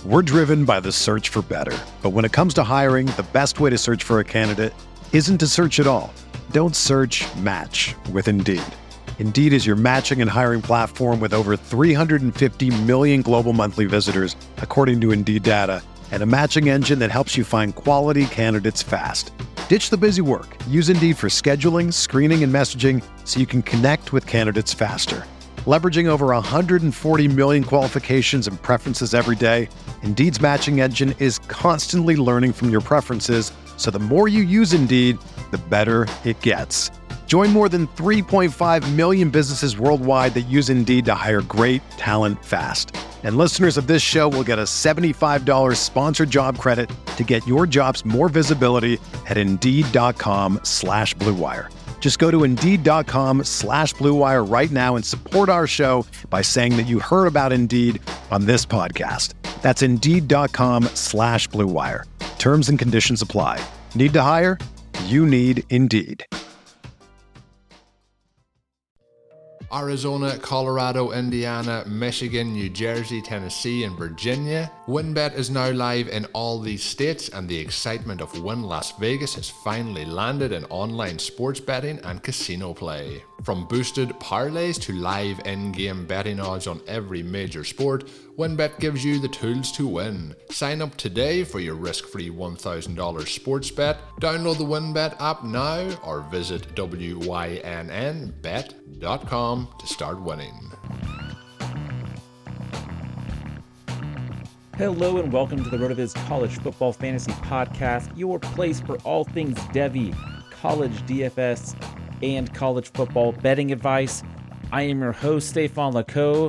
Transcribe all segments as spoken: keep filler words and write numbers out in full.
We're driven by the search for better. But when it comes to hiring, the best way to search for a candidate isn't to search at all. Don't search, match with Indeed. Indeed is your matching and hiring platform with over three hundred fifty million global monthly visitors, according to Indeed data, and a matching engine that helps you find quality candidates fast. Ditch the busy work. Use Indeed for scheduling, screening, and messaging so you can connect with candidates faster. Leveraging over one hundred forty million qualifications and preferences every day, Indeed's matching engine is constantly learning from your preferences, so the more you use Indeed, the better it gets. Join more than three point five million businesses worldwide that use Indeed to hire great talent fast. And listeners of this show will get a seventy-five dollars sponsored job credit to get your jobs more visibility at Indeed.com slash Blue Wire. Just go to Indeed.com slash Blue Wire right now and support our show by saying that you heard about Indeed on this podcast. That's Indeed.com slash Blue Wire. Terms and conditions apply. Need to hire? You need Indeed. Arizona, Colorado, Indiana, Michigan, New Jersey, Tennessee, and Virginia. WynnBET is now live in all these states, and the excitement of Wynn Las Vegas has finally landed in online sports betting and casino play. From boosted parlays to live in-game betting odds on every major sport, WynnBET gives you the tools to win. Sign up today for your risk-free one thousand dollars sports bet. Download the WynnBET app now or visit wynn bet dot com to start winning. Hello and welcome to the RotoViz College Football Fantasy Podcast, your place for all things Devy, college D F S, and college football betting advice. I am your host, Stefan Laco,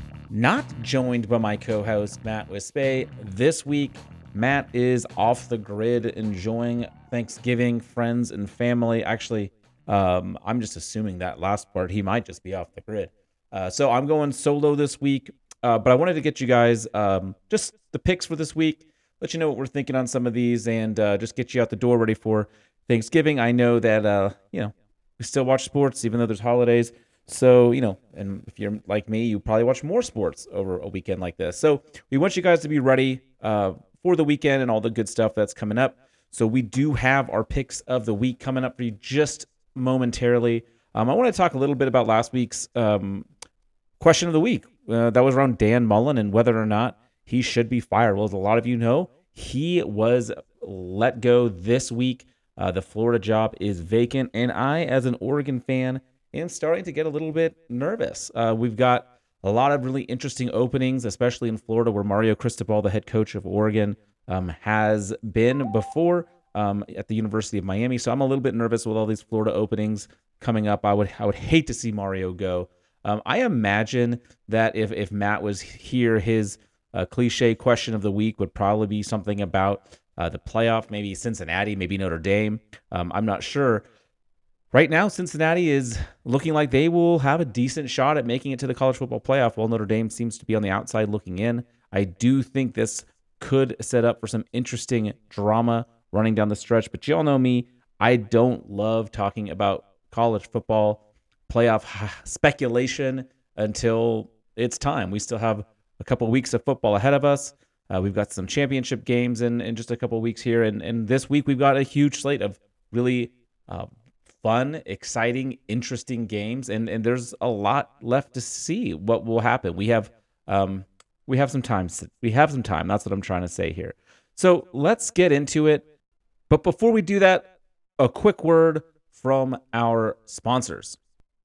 not joined by my co-host, Matt Wispay. This week, Matt is off the grid enjoying Thanksgiving, friends, and family. Actually, um, I'm just assuming that last part, he might just be off the grid. Uh, so I'm going solo this week. Uh, but I wanted to get you guys um, just the picks for this week, let you know what we're thinking on some of these, and uh, just get you out the door ready for Thanksgiving. I know that, uh, you know, we still watch sports, even though there's holidays. So, you know, and if you're like me, you probably watch more sports over a weekend like this. So we want you guys to be ready uh, for the weekend and all the good stuff that's coming up. So we do have our picks of the week coming up for you just momentarily. Um, I want to talk a little bit about last week's um, question of the week. Uh, that was around Dan Mullen and whether or not he should be fired. Well, as a lot of you know, he was let go this week. Uh, the Florida job is vacant, and I, as an Oregon fan, am starting to get a little bit nervous. Uh, we've got a lot of really interesting openings, especially in Florida, where Mario Cristobal, the head coach of Oregon, um, has been before um, at the University of Miami. So I'm a little bit nervous with all these Florida openings coming up. I would I would hate to see Mario go. Um, I imagine that if, if Matt was here, his uh, cliche question of the week would probably be something about uh, the playoff, maybe Cincinnati, maybe Notre Dame. Um, I'm not sure. Right now, Cincinnati is looking like they will have a decent shot at making it to the college football playoff, while Notre Dame seems to be on the outside looking in. I do think this could set up for some interesting drama running down the stretch, but you all know me. I don't love talking about college football playoff speculation until it's time. We still have a couple weeks of football ahead of us. Uh, we've got some championship games in, in just a couple weeks here. And, and this week we've got a huge slate of really uh, fun, exciting, interesting games. And, and there's a lot left to see what will happen. We have um, we have some time. We have some time. That's what I'm trying to say here. So let's get into it. But before we do that, a quick word from our sponsors.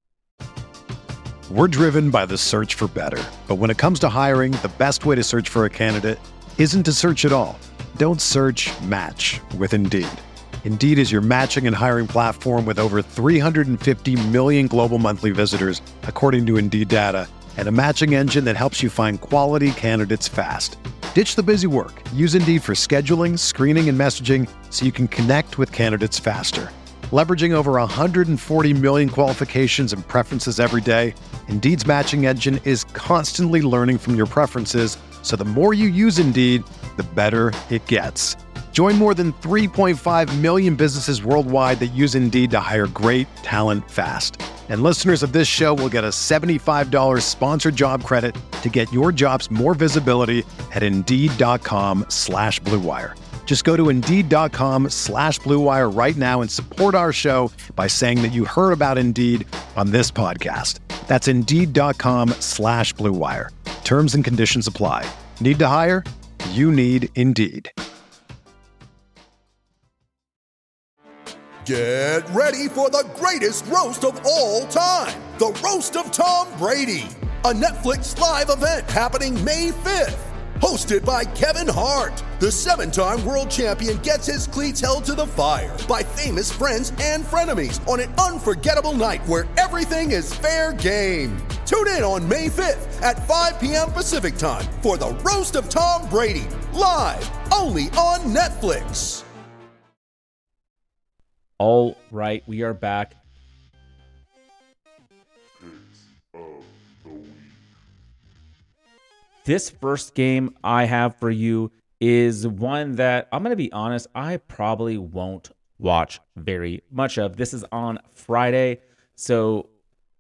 We're driven by the search for better. But when it comes to hiring, the best way to search for a candidate isn't to search at all. Don't search, match with Indeed. Indeed is your matching and hiring platform with over three hundred fifty million global monthly visitors, according to Indeed data, and a matching engine that helps you find quality candidates fast. Ditch the busy work. Use Indeed for scheduling, screening, and messaging so you can connect with candidates faster. Leveraging over one hundred forty million qualifications and preferences every day, Indeed's matching engine is constantly learning from your preferences, so the more you use Indeed, the better it gets. Join more than three point five million businesses worldwide that use Indeed to hire great talent fast. And listeners of this show will get a seventy-five dollars sponsored job credit to get your jobs more visibility at Indeed.com slash Blue Wire. Just go to Indeed.com slash Blue Wire right now and support our show by saying that you heard about Indeed on this podcast. That's Indeed.com slash Blue Wire. Terms and conditions apply. Need to hire? You need Indeed. Get ready for the greatest roast of all time, the Roast of Tom Brady, a Netflix live event happening May fifth. Hosted by Kevin Hart, the seven-time world champion gets his cleats held to the fire by famous friends and frenemies on an unforgettable night where everything is fair game. Tune in on May fifth at five p.m. Pacific time for the Roast of Tom Brady, live only on Netflix. All right, we are back. This first game I have for you is one that, I'm going to be honest, I probably won't watch very much of. This is on Friday, so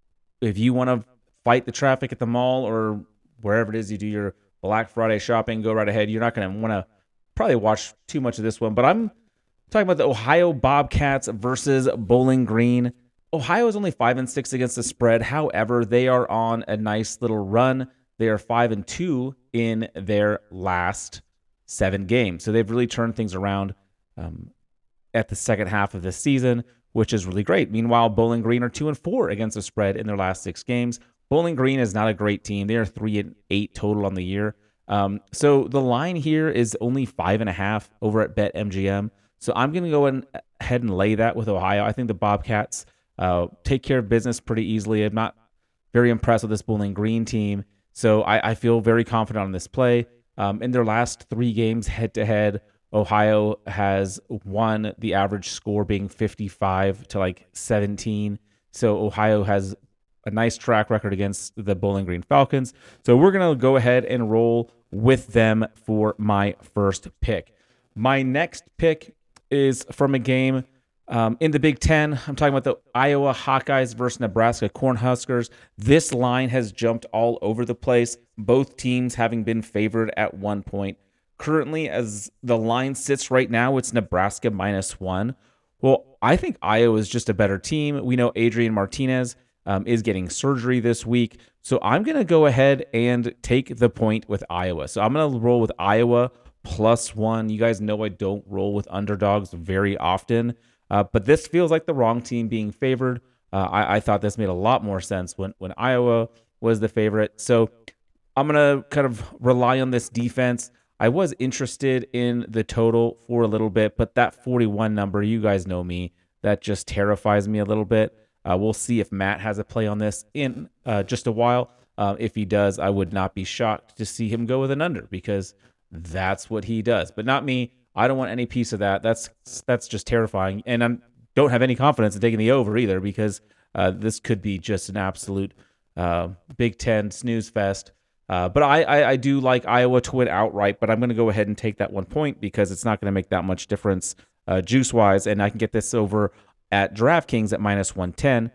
if you want to fight the traffic at the mall or wherever it is you do your Black Friday shopping, go right ahead. You're not going to want to probably watch too much of this one, but I'm talking about the Ohio Bobcats versus Bowling Green. Ohio is only five and six against the spread. However, they are on a nice little run. They are five and two in their last seven games. So they've really turned things around um, at the second half of the season, which is really great. Meanwhile, Bowling Green are two and four against the spread in their last six games. Bowling Green is not a great team. They are three and eight total on the year. Um, so the line here is only five and a half over at BetMGM. So I'm going to go ahead and lay that with Ohio. I think the Bobcats uh, take care of business pretty easily. I'm not very impressed with this Bowling Green team. So I, I feel very confident on this play. Um, in their last three games head-to-head, Ohio has won, the average score being fifty-five to like seventeen. So Ohio has a nice track record against the Bowling Green Falcons. So we're going to go ahead and roll with them for my first pick. My next pick is from a game Um, in the Big Ten. I'm talking about the Iowa Hawkeyes versus Nebraska Cornhuskers. This line has jumped all over the place, both teams having been favored at one point. Currently, as the line sits right now, it's Nebraska minus one. Well, I think Iowa is just a better team. We know Adrian Martinez um, is getting surgery this week, so I'm going to go ahead and take the point with Iowa. So I'm going to roll with Iowa plus one. You guys know I don't roll with underdogs very often. Uh, but this feels like the wrong team being favored. Uh, I, I thought this made a lot more sense when, when Iowa was the favorite. So I'm going to kind of rely on this defense. I was interested in the total for a little bit, but that forty-one number, you guys know me, that just terrifies me a little bit. Uh, we'll see if Matt has a play on this in uh, just a while. Uh, if he does, I would not be shocked to see him go with an under because that's what he does, but not me. I don't want any piece of that. That's that's just terrifying. And I don't have any confidence in taking the over either because uh, this could be just an absolute uh, Big Ten snooze fest. Uh, but I, I, I do like Iowa to win outright, but I'm going to go ahead and take that one point because it's not going to make that much difference uh, juice-wise, and I can get this over at DraftKings at minus one ten.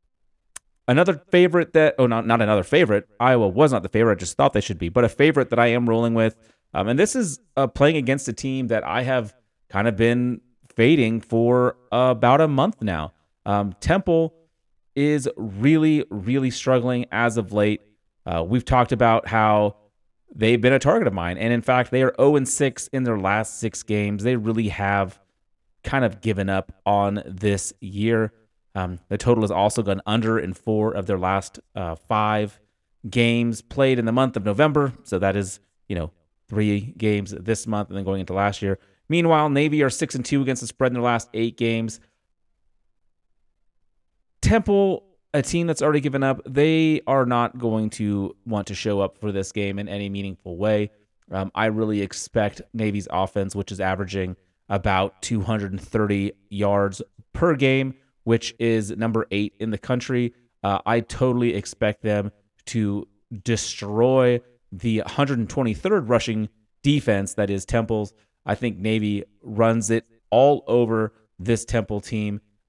Another favorite that, oh, not, not another favorite. Iowa was not the favorite. I just thought they should be, but a favorite that I am rolling with. Um, and this is uh, playing against a team that I have kind of been fading for uh, about a month now. Um, Temple is really, really struggling as of late. Uh, we've talked about how they've been a target of mine. And in fact, they are oh and six in their last six games. They really have kind of given up on this year. Um, the total has also gone under in four of their last uh, five games played in the month of November. So that is, you know, three games this month and then going into last year. Meanwhile, Navy are six and two against the spread in their last eight games. Temple, a team that's already given up, they are not going to want to show up for this game in any meaningful way. Um, I really expect Navy's offense, which is averaging about two hundred thirty yards per game, which is number eight in the country. Uh, I totally expect them to destroy the one hundred twenty-third rushing defense that is Temple's. I think Navy runs it all over this Temple team.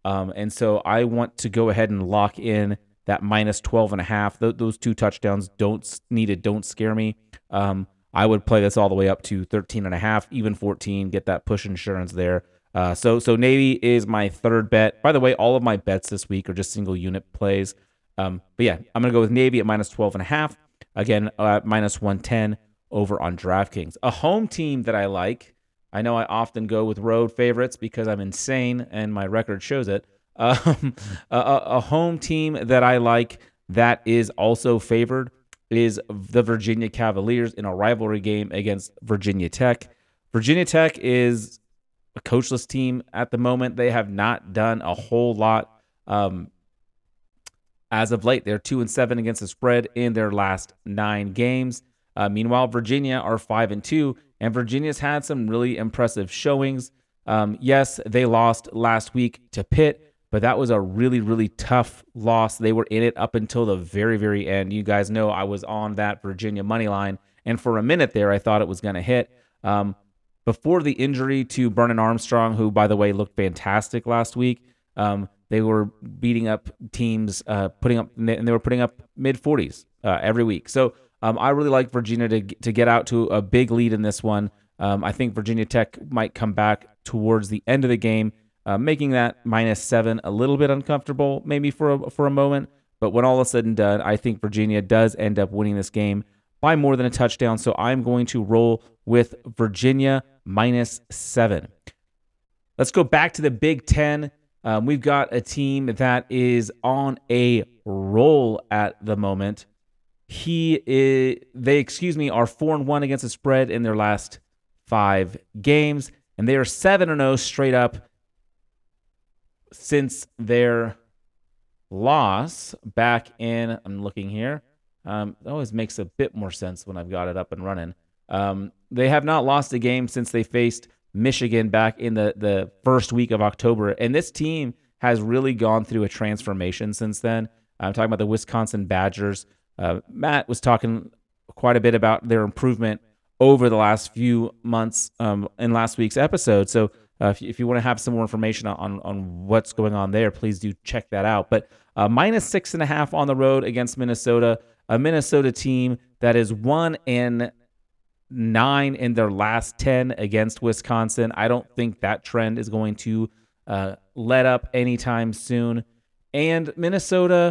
Um, and so I want to go ahead and lock in that minus twelve and a half. Th- those two touchdowns don't needed, don't scare me. Um, I would play this all the way up to thirteen and a half, even fourteen, get that push insurance there. Uh, so, so Navy is my third bet. By the way, all of my bets this week are just single unit plays. Um, but yeah, I'm going to go with Navy at minus twelve and a half. Again, uh, minus one ten over on DraftKings. A home team that I like. I know I often go with road favorites because I'm insane and my record shows it. Um, a, a home team that I like that is also favored is the Virginia Cavaliers in a rivalry game against Virginia Tech. Virginia Tech is a coachless team at the moment. They have not done a whole lot um, as of late. They're two and seven against the spread in their last nine games. Uh, meanwhile, Virginia are five and two, and Virginia's had some really impressive showings. Um, yes, they lost last week to Pitt, but that was a really, really tough loss. They were in it up until the very, very end. You guys know I was on that Virginia money line, and for a minute there, I thought it was going to hit. Um, before the injury to Brennan Armstrong, who, by the way, looked fantastic last week, um, they were beating up teams, uh, putting up, and they were putting up mid forties uh, every week. So um, I really like Virginia to to get out to a big lead in this one. Um, I think Virginia Tech might come back towards the end of the game, uh, making that minus seven a little bit uncomfortable, maybe for a, for a moment. But when all is said and done, I think Virginia does end up winning this game by more than a touchdown. So I'm going to roll with Virginia minus seven. Let's go back to the Big Ten. Um, we've got a team that is on a roll at the moment. He is, they, excuse me, are four and one against the spread in their last five games, and they are seven and zero straight up since their loss back in. I'm looking here. Um, it always makes a bit more sense when I've got it up and running. Um, they have not lost a game since they faced Michigan back in the, the first week of October. And this team has really gone through a transformation since then. I'm talking about the Wisconsin Badgers. Uh, Matt was talking quite a bit about their improvement over the last few months um, in last week's episode. So uh, if, you, if you want to have some more information on, on what's going on there, please do check that out. But uh, minus six and a half on the road against Minnesota, a Minnesota team that is one and nine in their last ten against Wisconsin. I don't think that trend is going to uh, let up anytime soon. And Minnesota,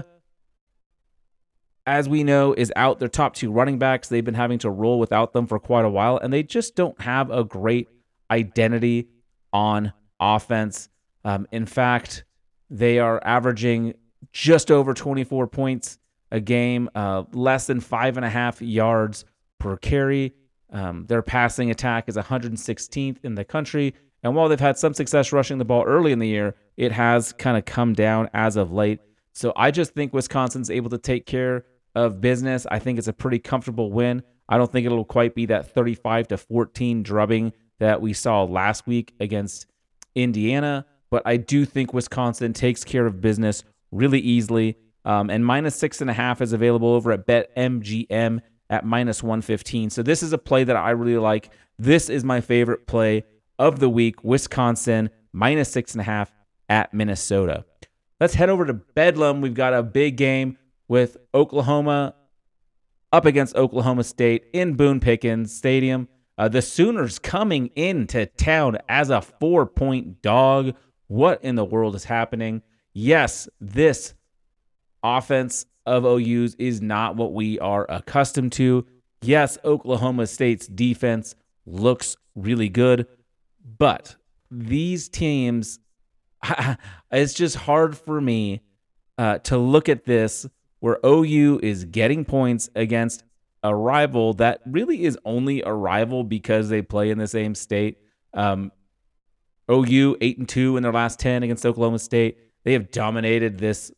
as we know, is out their top two running backs. They've been having to roll without them for quite a while, and they just don't have a great identity on offense. Um, in fact, they are averaging just over twenty-four points a game, uh, less than five and a half yards per carry. Um, their passing attack is one hundred sixteenth in the country, and while they've had some success rushing the ball early in the year, it has kind of come down as of late. So I just think Wisconsin's able to take care of business. I think it's a pretty comfortable win. I don't think it'll quite be that thirty-five to fourteen drubbing that we saw last week against Indiana, but I do think Wisconsin takes care of business really easily. Um, and minus six and a half is available over at BetMGM at minus one fifteen. So this is a play that I really like. This is my favorite play of the week. Wisconsin minus six and a half at Minnesota. Let's head over to Bedlam. We've got a big game with Oklahoma up against Oklahoma State in Boone Pickens Stadium. Uh, the Sooners coming into town as a four-point dog. What in the world is happening? Yes, this offense of O U's is not what we are accustomed to. Yes, Oklahoma State's defense looks really good, but these teams, it's just hard for me uh, to look at this where O U is getting points against a rival that really is only a rival because they play in the same state. Um, O U eight and two in their last ten against Oklahoma State. They have dominated this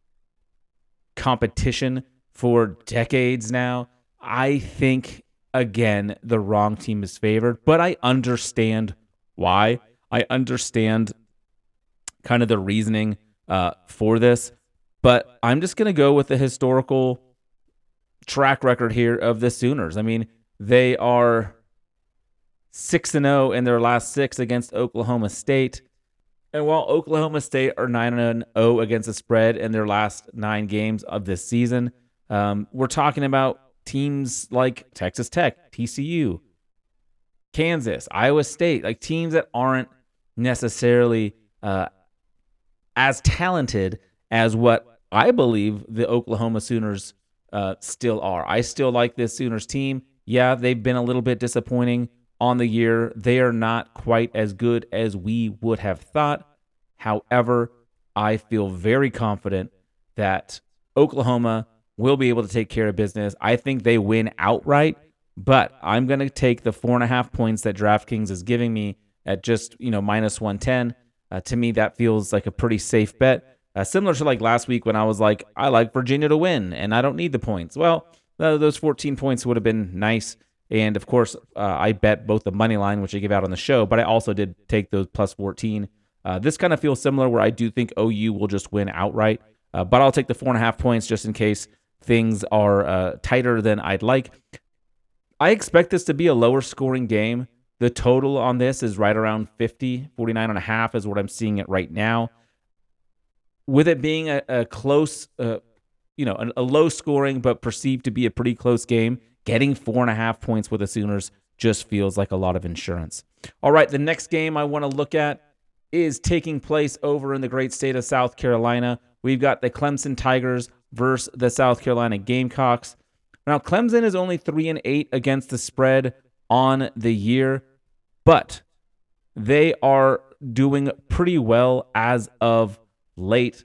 competition for decades now. I think, again, the wrong team is favored, but I understand why. I understand kind of the reasoning uh, for this, but I'm just going to go with the historical track record here of the Sooners. I mean, they are six and oh in their last six against Oklahoma State. And while Oklahoma State are nine and oh against the spread in their last nine games of this season, um, we're talking about teams like Texas Tech, T C U, Kansas, Iowa State, like teams that aren't necessarily uh, as talented as what I believe the Oklahoma Sooners uh, still are. I still like this Sooners team. Yeah, they've been a little bit disappointing on the year. They are not quite as good as we would have thought. However, I feel very confident that Oklahoma will be able to take care of business. I think they win outright, but I'm going to take the four and a half points that DraftKings is giving me at just, you know, minus one ten. Uh, to me, that feels like a pretty safe bet. Uh, similar to like last week when I was like, I like Virginia to win and I don't need the points. Well, uh, those fourteen points would have been nice. And of course, uh, I bet both the money line, which I give out on the show, but I also did take those plus fourteen. Uh, this kind of feels similar where I do think O U will just win outright, uh, but I'll take the four and a half points just in case things are uh, tighter than I'd like. I expect this to be a lower scoring game. The total on this is right around fifty, forty-nine and a half is what I'm seeing it right now. With it being a, a close, uh, you know, a, a low scoring but perceived to be a pretty close game, getting four and a half points with the Sooners just feels like a lot of insurance. All right, the next game I want to look at is taking place over in the great state of South Carolina. We've got the Clemson Tigers versus the South Carolina Gamecocks. Now, Clemson is only three and eight against the spread on the year, but they are doing pretty well as of late.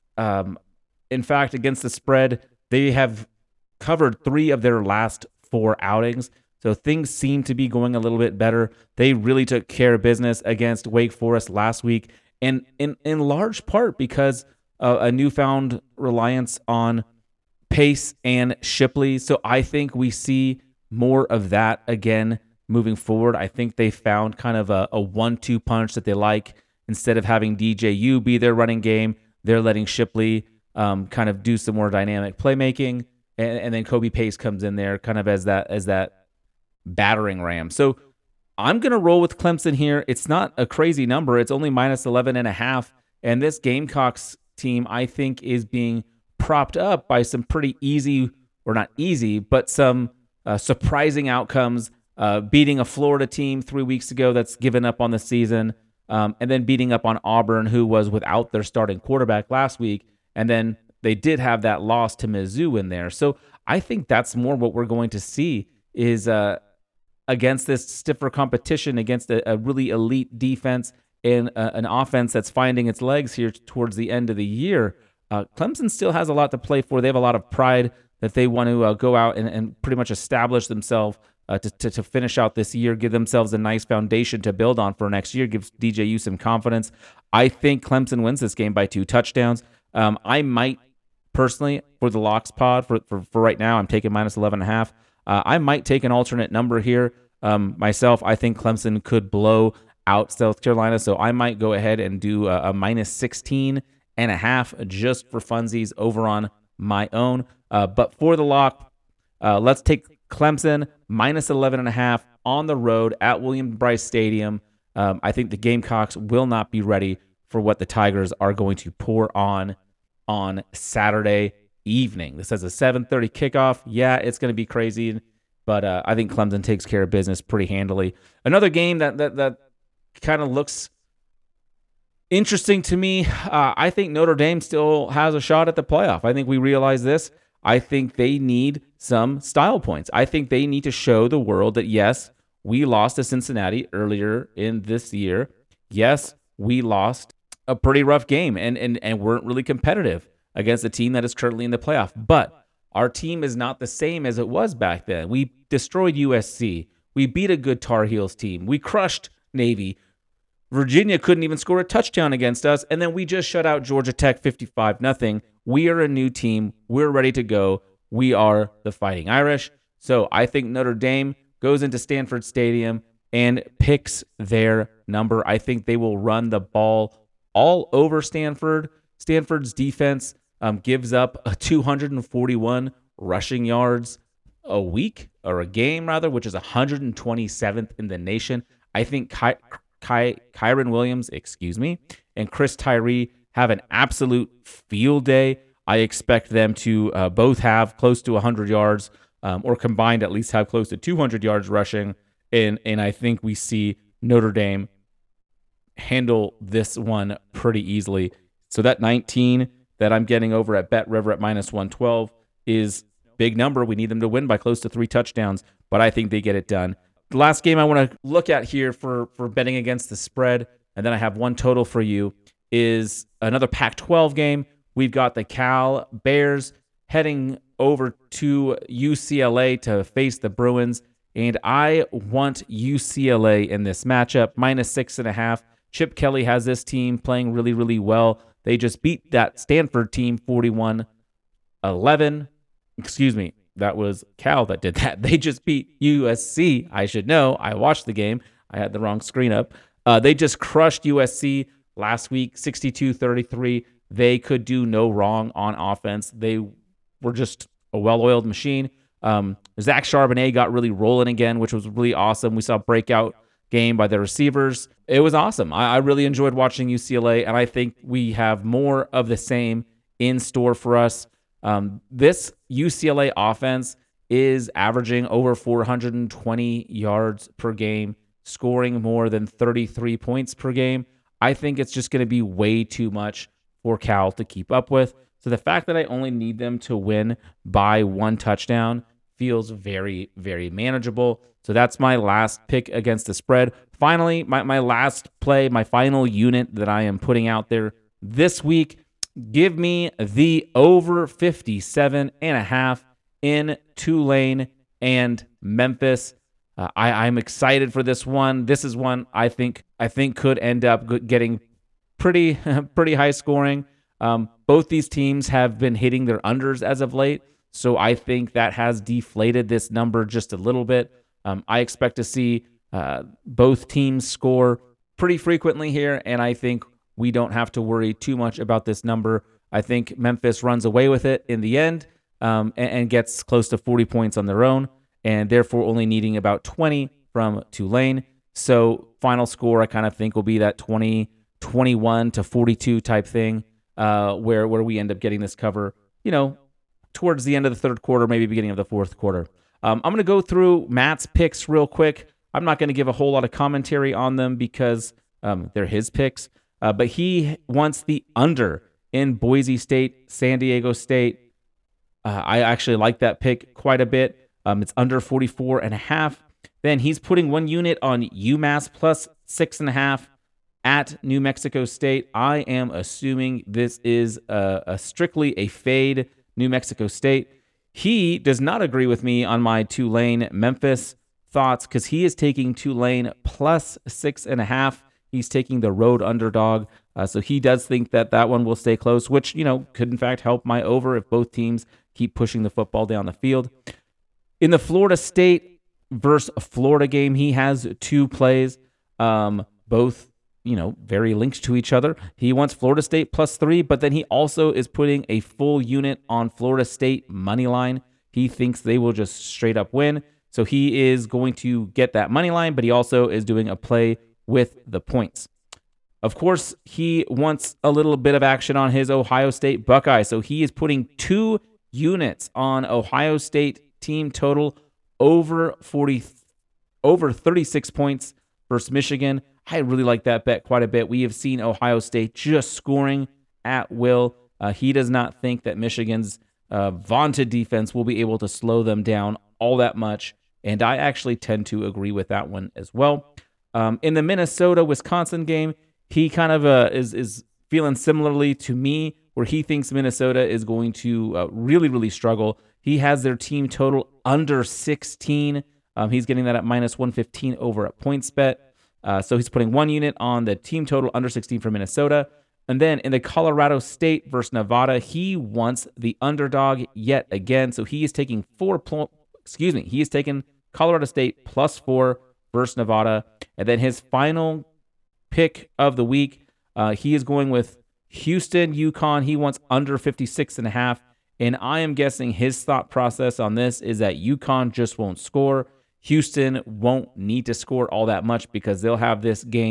Um, in fact, against the spread, they have covered three of their last four outings. So things seem to be going a little bit better. They really took care of business against Wake Forest last week, and in, in large part because of a newfound reliance on Pace and Shipley. So I think we see more of that again moving forward. I think they found kind of a, a one two punch that they like. Instead of having D J U be their running game, they're letting Shipley um, kind of do some more dynamic playmaking, and, and then Kobe Pace comes in there kind of as that as that battering ram. So I'm going to roll with Clemson here. It's not a crazy number. It's only minus eleven and a half, and this Gamecocks team, I think, is being propped up by some pretty easy, or not easy, but some uh, surprising outcomes, uh, beating a Florida team three weeks ago that's given up on the season, um, and then beating up on Auburn, who was without their starting quarterback last week, and then they did have that loss to Mizzou in there. So I think that's more what we're going to see is uh, against this stiffer competition, against a, a really elite defense and uh, an offense that's finding its legs here towards the end of the year. Uh, Clemson still has a lot to play for. They have a lot of pride that they want to uh, go out and, and pretty much establish themselves uh, to, to to finish out this year, give themselves a nice foundation to build on for next year, gives D J U some confidence. I think Clemson wins this game by two touchdowns. Um, I might personally, for the Locks pod, for, for, for right now, I'm taking minus eleven and a half. Uh, I might take an alternate number here um, myself. I think Clemson could blow out South Carolina, so I might go ahead and do a, a minus sixteen and a half just for funsies over on my own. Uh, but for the lock, uh, let's take Clemson minus eleven and a half on the road at William Bryce Stadium. Um, I think the Gamecocks will not be ready for what the Tigers are going to pour on on Saturday evening. This has a seven thirty kickoff. Yeah, it's going to be crazy, but uh, I think Clemson takes care of business pretty handily. Another game that that that kind of looks interesting to me. Uh, I think Notre Dame still has a shot at the playoff. I think we realize this. I think they need some style points. I think they need to show the world that, yes, we lost to Cincinnati earlier in this year. Yes, we lost a pretty rough game and, and, and weren't really competitive against a team that is currently in the playoff. But our team is not the same as it was back then. We destroyed U S C. We beat a good Tar Heels team. We crushed Navy. Virginia couldn't even score a touchdown against us, and then we just shut out Georgia Tech fifty-five nothing. We are a new team. We're ready to go. We are the Fighting Irish. So I think Notre Dame goes into Stanford Stadium and picks their number. I think they will run the ball all over Stanford. Stanford's defense um, gives up a two hundred forty-one rushing yards a week, or a game rather, which is one hundred twenty-seventh in the nation. I think Ky- Ky- Kyron Williams, excuse me, and Chris Tyree have an absolute field day. I expect them to uh, both have close to one hundred yards, um, or combined at least have close to two hundred yards rushing. And, and I think we see Notre Dame handle this one pretty easily. So that nineteen that I'm getting over at Bet River at minus one twelve is big number. We need them to win by close to three touchdowns, but I think they get it done. The last game I want to look at here for, for betting against the spread, and then I have one total for you, is another Pac twelve game. We've got the Cal Bears heading over to U C L A to face the Bruins, and I want U C L A in this matchup, minus six and a half. Chip Kelly has this team playing really, really well. They just beat that Stanford team forty-one eleven. Excuse me, that was Cal that did that. They just beat U S C. I should know. I watched the game. I had the wrong screen up. Uh, they just crushed U S C last week, sixty-two thirty-three. They could do no wrong on offense. They were just a well-oiled machine. Um, Zach Charbonnet got really rolling again, which was really awesome. We saw a breakout game by the receivers. It was awesome. I, I really enjoyed watching U C L A, and I think we have more of the same in store for us. Um, this U C L A offense is averaging over four hundred twenty yards per game, scoring more than thirty-three points per game. I think it's just going to be way too much for Cal to keep up with. So the fact that I only need them to win by one touchdown feels very, very manageable. So that's my last pick against the spread. Finally, my, my last play, my final unit that I am putting out there this week, give me the over fifty-seven and a half in Tulane and Memphis. Uh, I, I'm excited for this one. This is one I think I think could end up getting pretty pretty high scoring. Um, both these teams have been hitting their unders as of late, so I think that has deflated this number just a little bit. Um, I expect to see uh, both teams score pretty frequently here, and I think we don't have to worry too much about this number. I think Memphis runs away with it in the end um, and, and gets close to forty points on their own, and therefore only needing about twenty from Tulane. So final score I kind of think will be that twenty, twenty-one to forty-two type thing uh, where, where we end up getting this cover, you know, towards the end of the third quarter, maybe beginning of the fourth quarter. Um, I'm going to go through Matt's picks real quick. I'm not going to give a whole lot of commentary on them because um, they're his picks. Uh, but he wants the under in Boise State, San Diego State. Uh, I actually like that pick quite a bit. Um, it's under forty-four and a half. Then he's putting one unit on UMass plus six and a half at New Mexico State. I am assuming this is a, a strictly a fade New Mexico State. He does not agree with me on my Tulane Memphis thoughts because he is taking Tulane plus six and a half. He's taking the road underdog. Uh, so he does think that that one will stay close, which, you know, could in fact help my over if both teams keep pushing the football down the field. In the Florida State versus Florida game, he has two plays, um, both, you know, very linked to each other. He wants Florida State plus three, but then he also is putting a full unit on Florida State money line. He thinks they will just straight up win. So he is going to get that money line, but he also is doing a play with the points. Of course, he wants a little bit of action on his Ohio State Buckeyes. So he is putting two units on Ohio State team total over forty, over thirty-six points versus Michigan. I really like that bet quite a bit. We have seen Ohio State just scoring at will. Uh, he does not think that Michigan's uh, vaunted defense will be able to slow them down all that much. And I actually tend to agree with that one as well. Um, in the Minnesota-Wisconsin game, he kind of uh, is, is feeling similarly to me, where he thinks Minnesota is going to uh, really, really struggle. He has their team total under sixteen. Um, he's getting that at minus one fifteen over at PointsBet. Uh, so he's putting one unit on the team total under sixteen for Minnesota. And then in the Colorado State versus Nevada, he wants the underdog yet again. So he is taking four, pl- excuse me, he is taking Colorado State plus four versus Nevada. And then his final pick of the week, uh, he is going with Houston, UConn. He wants under fifty-six and a half. And I am guessing his thought process on this is that UConn just won't score. Houston won't need to score all that much because they'll have this game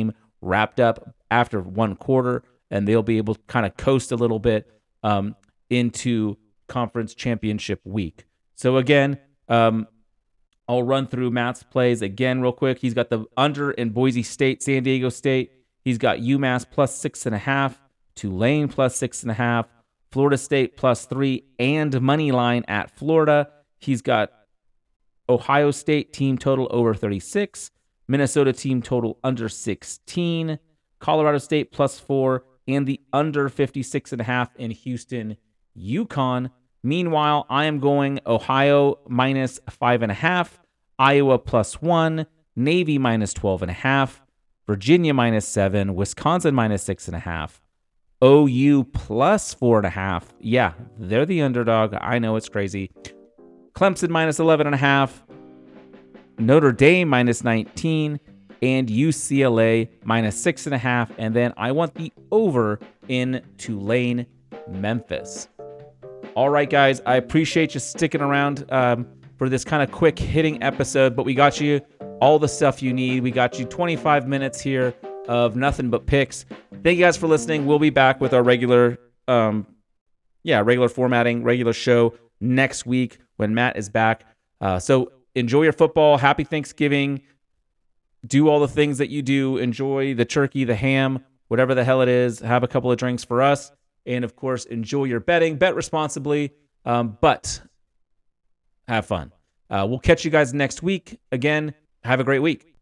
wrapped up after one quarter, and they'll be able to kind of coast a little bit um, into conference championship week. So again, um, I'll run through Matt's plays again real quick. He's got the under in Boise State, San Diego State. He's got UMass plus six and a half, Tulane plus six and a half, Florida State plus three, and money line at Florida. He's got Ohio State team total over thirty-six, Minnesota team total under sixteen, Colorado State plus four, and the under fifty-six and a half in Houston, UConn. Meanwhile, I am going Ohio minus five and a half, Iowa plus one, Navy minus twelve and a half, Virginia minus seven, Wisconsin minus six and a half, O U plus four and a half. Yeah, they're the underdog. I know it's crazy. Clemson minus eleven and a half, Notre Dame minus nineteen, and U C L A minus six and a half. And then I want the over in Tulane, Memphis. All right, guys, I appreciate you sticking around um, for this kind of quick hitting episode, but we got you all the stuff you need. We got you twenty-five minutes here of nothing but picks. Thank you guys for listening. We'll be back with our regular, um, yeah, regular formatting, regular show next week when Matt is back. Uh, so enjoy your football. Happy Thanksgiving. Do all the things that you do. Enjoy the turkey, the ham, whatever the hell it is. Have a couple of drinks for us. And, of course, enjoy your betting. Bet responsibly, um, but have fun. Uh, we'll catch you guys next week. Again, have a great week.